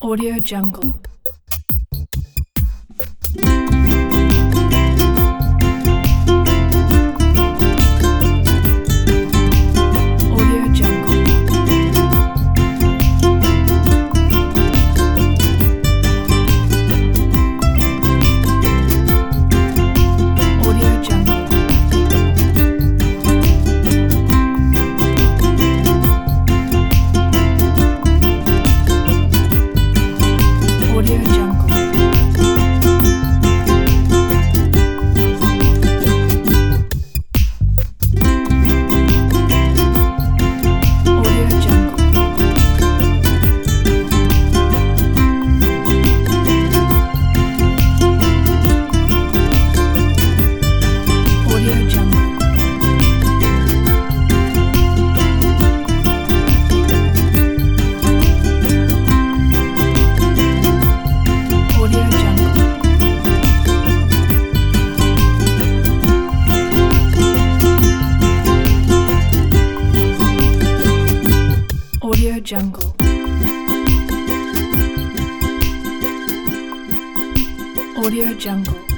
Audio Jungle. Audio Jungle. Audio Jungle. Audio Jungle. Audio Jungle. Audio Jungle. Audio Jungle. Audio Jungle. Audio Jungle.